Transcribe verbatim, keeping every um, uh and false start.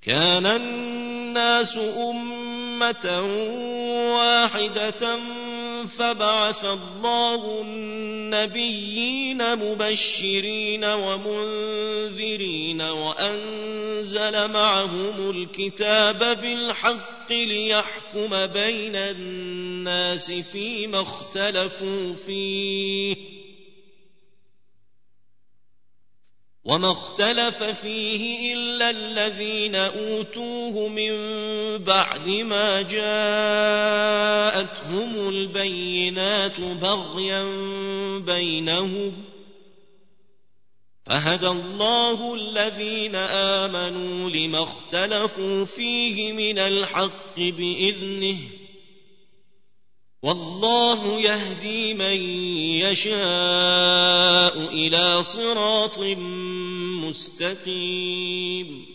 كان الناس أمة واحدة فبعث الله النبيين مبشرين ومنذرين وأنزل معهم الكتاب بالحق ليحكم بين الناس فيما اختلفوا فيه وما اختلف فيه إلا الذين أوتوه من بعد ما جاءتهم البينات بغيا بينهم فهدى الله الذين آمنوا لما اختلفوا فيه من الحق بإذنه والله يهدي من يشاء إلى صراط مستقيم.